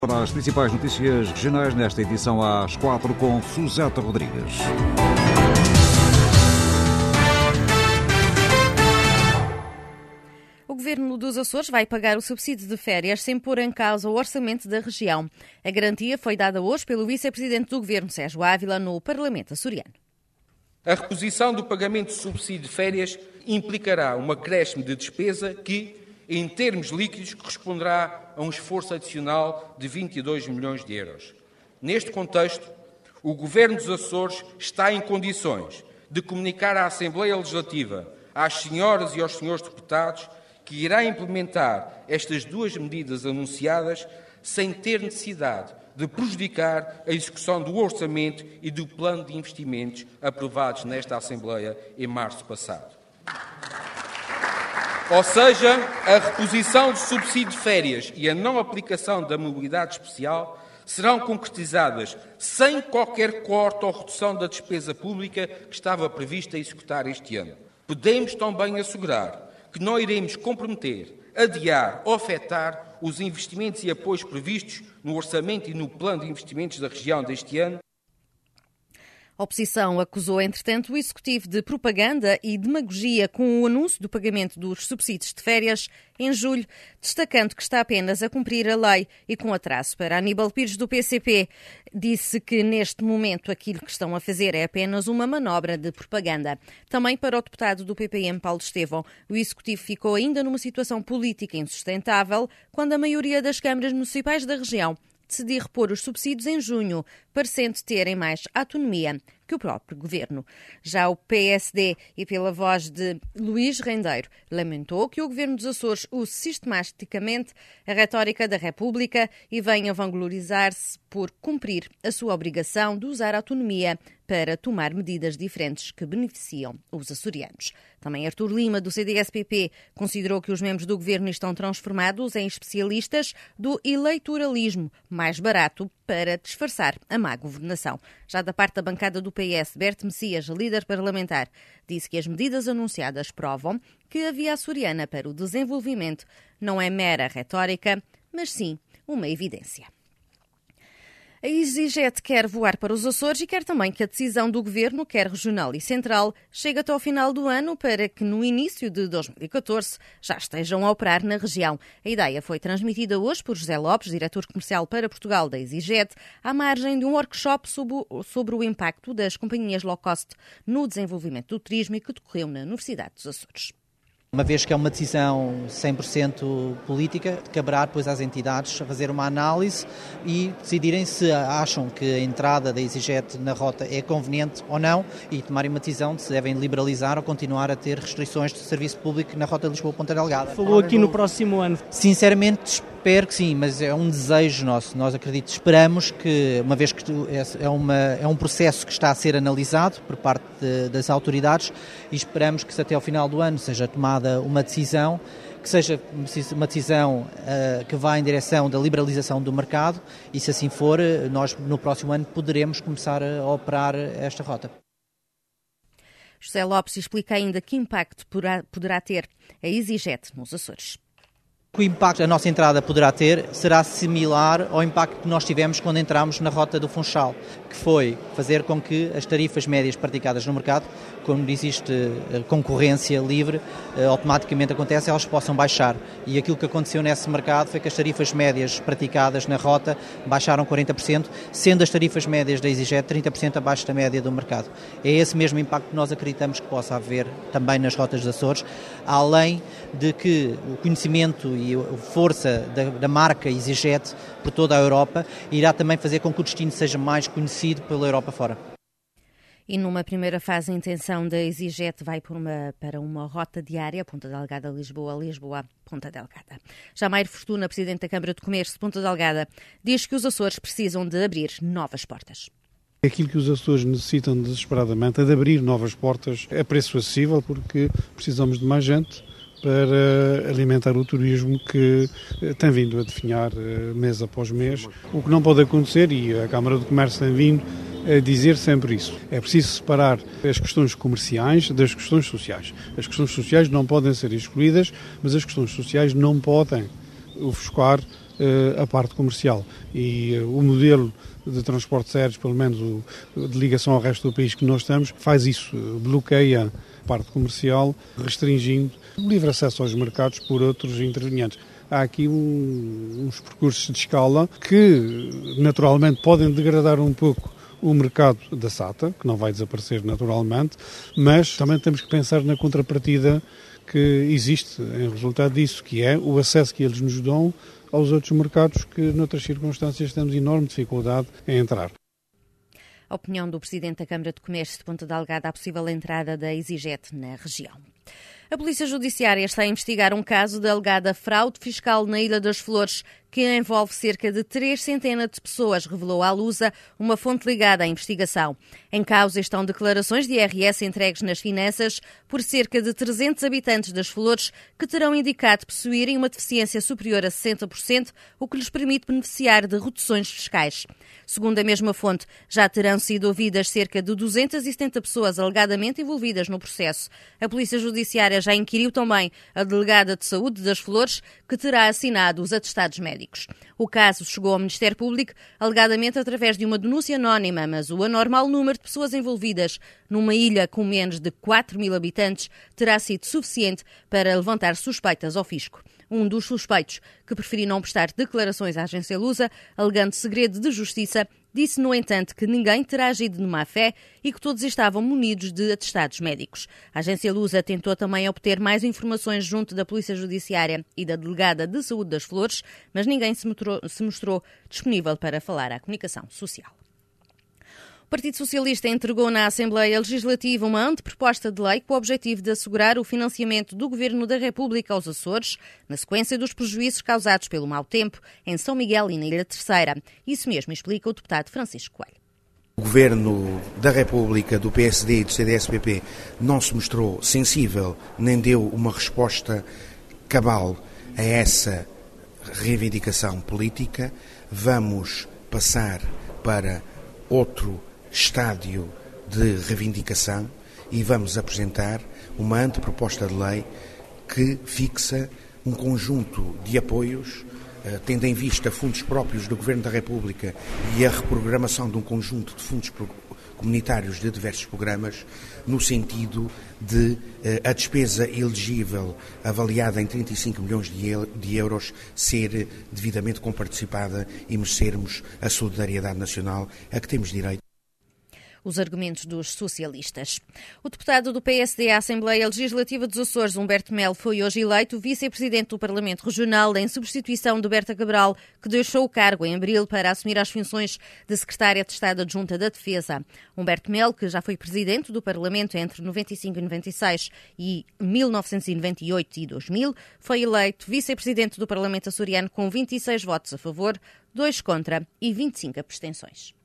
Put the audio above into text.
Para as principais notícias regionais nesta edição às 4 com Susana Rodrigues. O Governo dos Açores vai pagar o subsídio de férias sem pôr em causa o orçamento da região. A garantia foi dada hoje pelo Vice-Presidente do Governo, Sérgio Ávila, no Parlamento açoriano. A reposição do pagamento de subsídio de férias implicará um acréscimo de despesa que, em termos líquidos, corresponderá a um esforço adicional de 22 milhões de euros. Neste contexto, o Governo dos Açores está em condições de comunicar à Assembleia Legislativa, às senhoras e aos senhores deputados, que irá implementar estas duas medidas anunciadas sem ter necessidade de prejudicar a execução do orçamento e do plano de investimentos aprovados nesta Assembleia em março passado. Ou seja, a reposição do subsídio de férias e a não aplicação da mobilidade especial serão concretizadas sem qualquer corte ou redução da despesa pública que estava prevista executar este ano. Podemos também assegurar que não iremos comprometer, adiar ou afetar os investimentos e apoios previstos no orçamento e no plano de investimentos da região deste ano. A oposição acusou, entretanto, o Executivo de propaganda e demagogia com o anúncio do pagamento dos subsídios de férias em julho, destacando que está apenas a cumprir a lei e com atraso. Para Aníbal Pires, do PCP, disse que neste momento aquilo que estão a fazer é apenas uma manobra de propaganda. Também para o deputado do PPM, Paulo Estevão, o Executivo ficou ainda numa situação política insustentável quando a maioria das câmaras municipais da região decidir repor os subsídios em junho, parecendo terem mais autonomia que o próprio Governo. Já o PSD, e pela voz de Luís Rendeiro, lamentou que o Governo dos Açores use sistematicamente a retórica da República e venha vanglorizar-se por cumprir a sua obrigação de usar a autonomia para tomar medidas diferentes que beneficiam os açorianos. Também Artur Lima, do CDS-PP, considerou que os membros do Governo estão transformados em especialistas do eleitoralismo mais barato para disfarçar a má governação. Já da parte da bancada do PS, Berto Messias, líder parlamentar, disse que as medidas anunciadas provam que a via açoriana para o desenvolvimento não é mera retórica, mas sim uma evidência. A EasyJet quer voar para os Açores e quer também que a decisão do Governo, quer regional e central, chegue até ao final do ano para que no início de 2014 já estejam a operar na região. A ideia foi transmitida hoje por José Lopes, diretor comercial para Portugal da EasyJet, à margem de um workshop sobre o impacto das companhias low cost no desenvolvimento do turismo e que decorreu na Universidade dos Açores. Uma vez que é uma decisão 100% política, caberá depois às entidades fazer uma análise e decidirem se acham que a entrada da EasyJet na rota é conveniente ou não e tomarem uma decisão de se devem liberalizar ou continuar a ter restrições de serviço público na rota de Lisboa-Ponta Delgada. Falou aqui no próximo ano. Sinceramente, espero que sim, mas é um desejo nosso. Nós esperamos que, uma vez que é um processo que está a ser analisado por parte das autoridades e esperamos que se até ao final do ano seja tomada uma decisão, que seja uma decisão que vá em direção da liberalização do mercado e, se assim for, nós no próximo ano poderemos começar a operar esta rota. José Lopes explica ainda que impacto poderá ter a EasyJet nos Açores. O impacto que a nossa entrada poderá ter será similar ao impacto que nós tivemos quando entramos na rota do Funchal, que foi fazer com que as tarifas médias praticadas no mercado, como existe concorrência livre, automaticamente acontece, elas possam baixar. E aquilo que aconteceu nesse mercado foi que as tarifas médias praticadas na rota baixaram 40%, sendo as tarifas médias da EasyJet 30% abaixo da média do mercado. É esse mesmo impacto que nós acreditamos que possa haver também nas rotas dos Açores, além de que o conhecimento e a força da marca EasyJet por toda a Europa irá também fazer com que o destino seja mais conhecido pela Europa fora. E numa primeira fase, a intenção da EasyJet vai para uma rota diária, Ponta Delgada, Lisboa, Lisboa, Ponta Delgada. Jair Fortuna, presidente da Câmara de Comércio de Ponta Delgada, diz que os Açores precisam de abrir novas portas. Aquilo que os Açores necessitam desesperadamente é de abrir novas portas a preço acessível, porque precisamos de mais gente para alimentar o turismo que tem vindo a definhar mês após mês. O que não pode acontecer, e a Câmara de Comércio tem vindo a dizer sempre isso, é preciso separar as questões comerciais das questões sociais. As questões sociais não podem ser excluídas, mas as questões sociais não podem ofuscar a parte comercial. E o modelo de transportes aéreos, pelo menos de ligação ao resto do país que nós temos, faz isso, bloqueia a parte comercial, restringindo o livre acesso aos mercados por outros intervenientes. Há aqui uns percursos de escala que naturalmente podem degradar um pouco o mercado da SATA, que não vai desaparecer naturalmente, mas também temos que pensar na contrapartida que existe em resultado disso, que é o acesso que eles nos dão aos outros mercados que, noutras circunstâncias, temos enorme dificuldade em entrar. A opinião do Presidente da Câmara de Comércio de Ponta Delgada à possível entrada da EasyJet na região. A Polícia Judiciária está a investigar um caso de alegada fraude fiscal na Ilha das Flores, que envolve cerca de 300 de pessoas, revelou à Lusa uma fonte ligada à investigação. Em causa estão declarações de IRS entregues nas finanças por cerca de 300 habitantes das Flores que terão indicado possuírem uma deficiência superior a 60%, o que lhes permite beneficiar de reduções fiscais. Segundo a mesma fonte, já terão sido ouvidas cerca de 270 pessoas alegadamente envolvidas no processo. A Polícia Judiciária já inquiriu também a delegada de Saúde das Flores, que terá assinado os atestados médicos. O caso chegou ao Ministério Público alegadamente através de uma denúncia anónima, mas o anormal número de pessoas envolvidas numa ilha com menos de 4.000 habitantes terá sido suficiente para levantar suspeitas ao fisco. Um dos suspeitos, que preferiu não prestar declarações à agência Lusa, alegando segredo de justiça, disse, no entanto, que ninguém terá agido de má fé e que todos estavam munidos de atestados médicos. A agência Lusa tentou também obter mais informações junto da Polícia Judiciária e da Delegada de Saúde das Flores, mas ninguém se mostrou disponível para falar à comunicação social. O Partido Socialista entregou na Assembleia Legislativa uma anteproposta de lei com o objetivo de assegurar o financiamento do Governo da República aos Açores, na sequência dos prejuízos causados pelo mau tempo em São Miguel e na Ilha Terceira. Isso mesmo explica o deputado Francisco Coelho. O Governo da República, do PSD e do CDS-PP não se mostrou sensível, nem deu uma resposta cabal a essa reivindicação política. Vamos passar para outro estádio de reivindicação e vamos apresentar uma anteproposta de lei que fixa um conjunto de apoios, tendo em vista fundos próprios do Governo da República e a reprogramação de um conjunto de fundos comunitários de diversos programas, no sentido de a despesa elegível avaliada em 35 milhões de euros ser devidamente comparticipada e merecermos a solidariedade nacional a que temos direito. Os argumentos dos socialistas. O deputado do PSD à Assembleia Legislativa dos Açores, Humberto Melo, foi hoje eleito vice-presidente do Parlamento Regional em substituição de Berta Cabral, que deixou o cargo em abril para assumir as funções de secretária de Estado Adjunta da Defesa. Humberto Melo, que já foi presidente do Parlamento entre 95 e 96 e 1998 e 2000, foi eleito vice-presidente do Parlamento açoriano com 26 votos a favor, 2 contra e 25 abstenções.